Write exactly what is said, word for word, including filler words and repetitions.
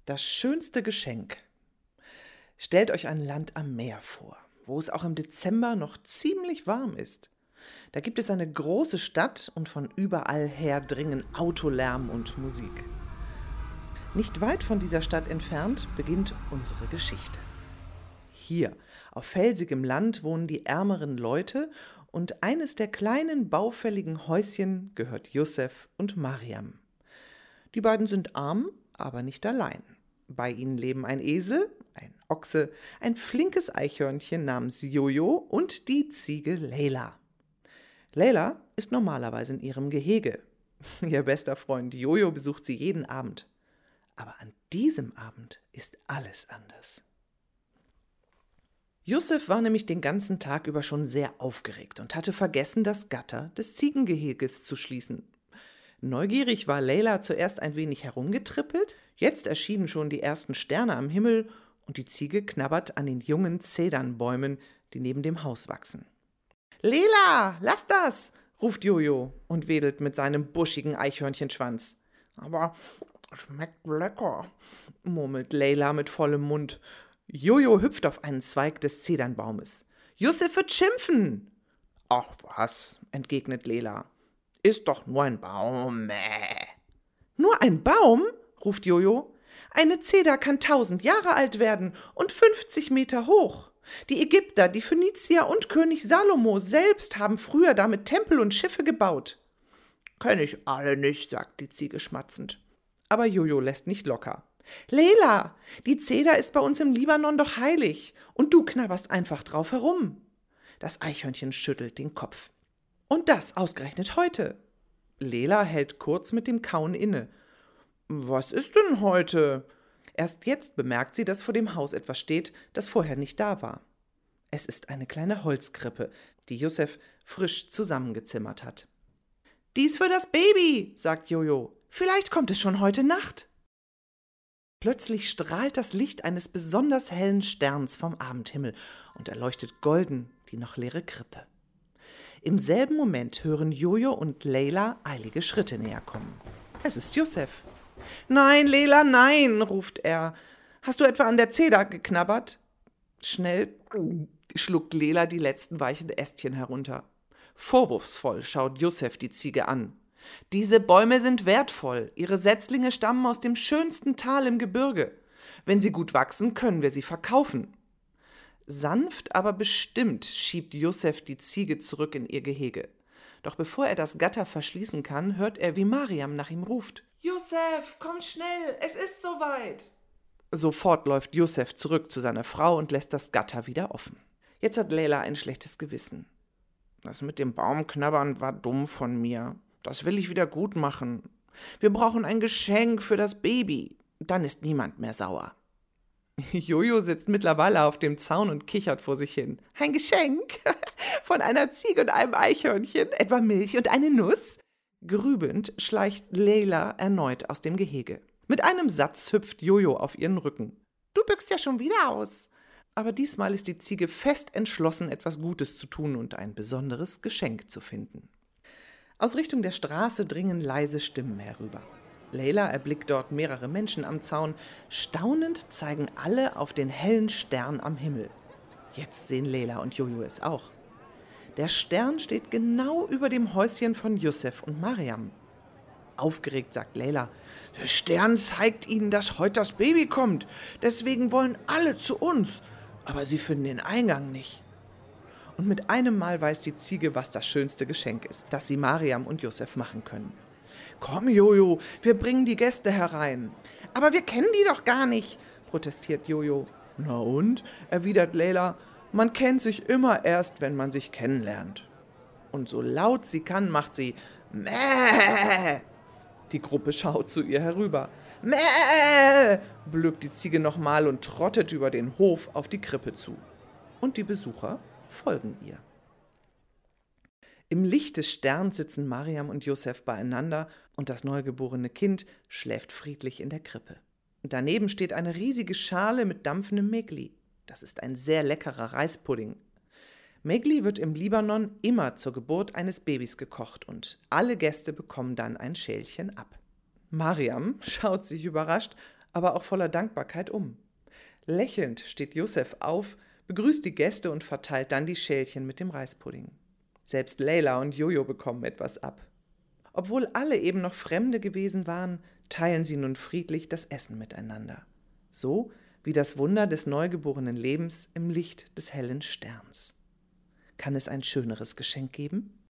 Das schönste Geschenk. Stellt euch ein Land am Meer vor, wo es auch im Dezember noch ziemlich warm ist. Da gibt es eine große Stadt und von überall her dringen Autolärm und Musik. Nicht weit von dieser Stadt entfernt beginnt unsere Geschichte. Hier, auf felsigem Land, wohnen die ärmeren Leute und eines der kleinen baufälligen Häuschen gehört Yusef und Mariam. Die beiden sind arm, aber nicht allein. Bei ihnen leben ein Esel, ein Ochse, ein flinkes Eichhörnchen namens Jojo und die Ziege Leila. Leila ist normalerweise in ihrem Gehege. Ihr bester Freund Jojo besucht sie jeden Abend. Aber an diesem Abend ist alles anders. Yusef war nämlich den ganzen Tag über schon sehr aufgeregt und hatte vergessen, das Gatter des Ziegengeheges zu schließen. Neugierig war Leila zuerst ein wenig herumgetrippelt, jetzt erschienen schon die ersten Sterne am Himmel und die Ziege knabbert an den jungen Zedernbäumen, die neben dem Haus wachsen. »Leila, lass das!« ruft Jojo und wedelt mit seinem buschigen Eichhörnchenschwanz. »Aber schmeckt lecker«, murmelt Leila mit vollem Mund. Jojo hüpft auf einen Zweig des Zedernbaumes. »Yusef wird schimpfen!« »Ach was«, entgegnet Leila. »Ist doch nur ein Baum.« Mäh. »Nur ein Baum?« ruft Jojo. »Eine Zeder kann tausend Jahre alt werden und fünfzig Meter hoch. Die Ägypter, die Phönizier und König Salomo selbst haben früher damit Tempel und Schiffe gebaut.« »Kenn ich alle nicht«, sagt die Ziege schmatzend. Aber Jojo lässt nicht locker. »Leila, die Zeder ist bei uns im Libanon doch heilig und du knabberst einfach drauf herum.« Das Eichhörnchen schüttelt den Kopf. »Und das ausgerechnet heute.« Leila hält kurz mit dem Kauen inne. »Was ist denn heute?« Erst jetzt bemerkt sie, dass vor dem Haus etwas steht, das vorher nicht da war. Es ist eine kleine Holzkrippe, die Yusef frisch zusammengezimmert hat. »Dies für das Baby«, sagt Jojo. »Vielleicht kommt es schon heute Nacht.« Plötzlich strahlt das Licht eines besonders hellen Sterns vom Abendhimmel und erleuchtet golden die noch leere Krippe. Im selben Moment hören Jojo und Leila eilige Schritte näher kommen. Es ist Yusef. »Nein, Leila, nein«, ruft er. »Hast du etwa an der Zeder geknabbert?« Schnell schluckt Leila die letzten weichen Ästchen herunter. Vorwurfsvoll schaut Yusef die Ziege an. »Diese Bäume sind wertvoll. Ihre Setzlinge stammen aus dem schönsten Tal im Gebirge. Wenn sie gut wachsen, können wir sie verkaufen.« Sanft, aber bestimmt schiebt Yusef die Ziege zurück in ihr Gehege. Doch bevor er das Gatter verschließen kann, hört er, wie Mariam nach ihm ruft. »Yusef, komm schnell, es ist soweit!« Sofort läuft Yusef zurück zu seiner Frau und lässt das Gatter wieder offen. Jetzt hat Leila ein schlechtes Gewissen. »Das mit dem Baumknabbern war dumm von mir. Das will ich wieder gut machen. Wir brauchen ein Geschenk für das Baby. Dann ist niemand mehr sauer.« Jojo sitzt mittlerweile auf dem Zaun und kichert vor sich hin. »Ein Geschenk? Von einer Ziege und einem Eichhörnchen? Etwa Milch und eine Nuss?« Grübelnd schleicht Leila erneut aus dem Gehege. Mit einem Satz hüpft Jojo auf ihren Rücken. »Du bückst ja schon wieder aus.« Aber diesmal ist die Ziege fest entschlossen, etwas Gutes zu tun und ein besonderes Geschenk zu finden. Aus Richtung der Straße dringen leise Stimmen herüber. Leila erblickt dort mehrere Menschen am Zaun. Staunend zeigen alle auf den hellen Stern am Himmel. Jetzt sehen Leila und Jojo es auch. Der Stern steht genau über dem Häuschen von Yusef und Mariam. Aufgeregt sagt Leila, »Der Stern zeigt ihnen, dass heute das Baby kommt. Deswegen wollen alle zu uns. Aber sie finden den Eingang nicht.« Und mit einem Mal weiß die Ziege, was das schönste Geschenk ist, das sie Mariam und Yusef machen können. »Komm, Jojo, wir bringen die Gäste herein.« »Aber wir kennen die doch gar nicht«, protestiert Jojo. »Na und?«, erwidert Leila, »man kennt sich immer erst, wenn man sich kennenlernt.« Und so laut sie kann, macht sie »Mäh!« Die Gruppe schaut zu ihr herüber. »Mäh!« blökt die Ziege nochmal und trottet über den Hof auf die Krippe zu. Und die Besucher folgen ihr. Im Licht des Sterns sitzen Mariam und Yusef beieinander und das neugeborene Kind schläft friedlich in der Krippe. Daneben steht eine riesige Schale mit dampfendem Megli. Das ist ein sehr leckerer Reispudding. Megli wird im Libanon immer zur Geburt eines Babys gekocht und alle Gäste bekommen dann ein Schälchen ab. Mariam schaut sich überrascht, aber auch voller Dankbarkeit um. Lächelnd steht Josef auf, begrüßt die Gäste und verteilt dann die Schälchen mit dem Reispudding. Selbst Leila und Jojo bekommen etwas ab. Obwohl alle eben noch Fremde gewesen waren, teilen sie nun friedlich das Essen miteinander. So wie das Wunder des neugeborenen Lebens im Licht des hellen Sterns. Kann es ein schöneres Geschenk geben?